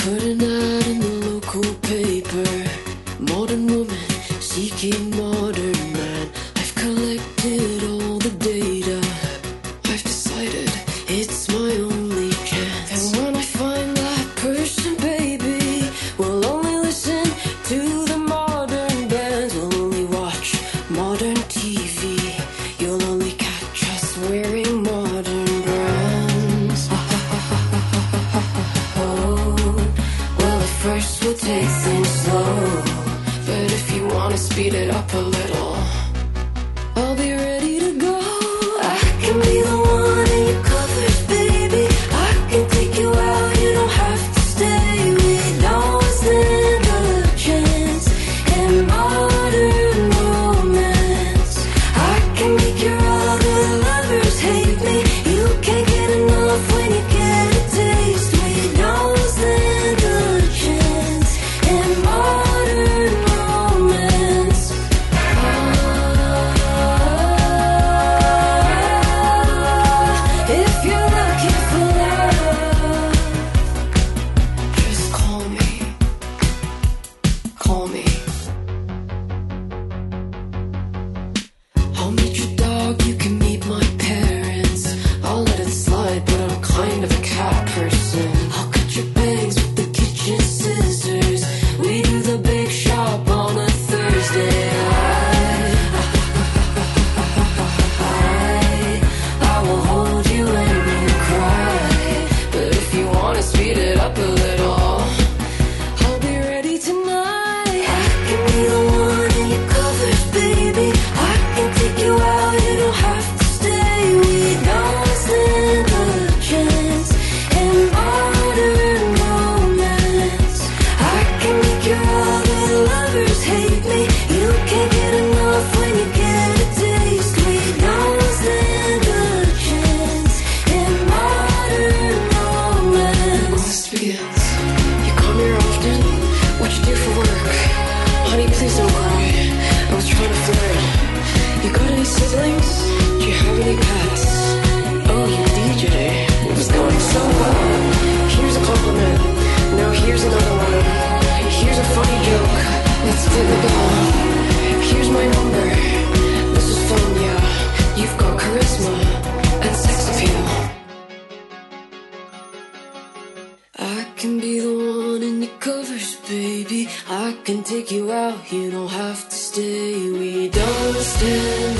Heard an ad in the local paper. Modern woman seeking modern man. I've collected all the data. I've decided it's my only chance. And when I find that person, baby, we'll only listen to the modern bands. We'll only watch modern TV. You'll only catch us wearing modern brands. Well, at first we'll take things slow, but if you wanna speed it up a little, I'll be ready to go. I can be the one in your covers, baby. I can take you out, you don't have to stay. We don't stand a chance in modern romance. I can make your other lovers hate me. You can't get enough when you get a taste. We don't stand a chance in modern romance. If you're looking for love, just call me. Call me. I'll meet your dog, you can meet my parents. I'll let it slide, but I'm kind of a cat person. I'll cut your bangs with the kitchen scissors. We do the big shop on a Thursday. I will hold you when you cry. But if you wanna speed it up a little, I'll be ready tonight. I can be the one in your covers, baby. I can take you out, you don't have to stay. We don't stand a chance in modern romance. I can make your other lovers hate me. You can't get enough when you get a taste. We don't stand a chance in modern romance. This begins. You come here often? What you do for work? Honey, please don't cry. I was trying to flirt. You got any siblings? Do you have any pets? Oh, you DJ. It was going so well. Here's a compliment. Now here's another one. Here's a funny joke. Let's play the ball. Here's my number. This is fun, yeah. You've got charisma and sex appeal. I can be the one in your covers, baby. I can take you out, you don't have to stay. We don't stand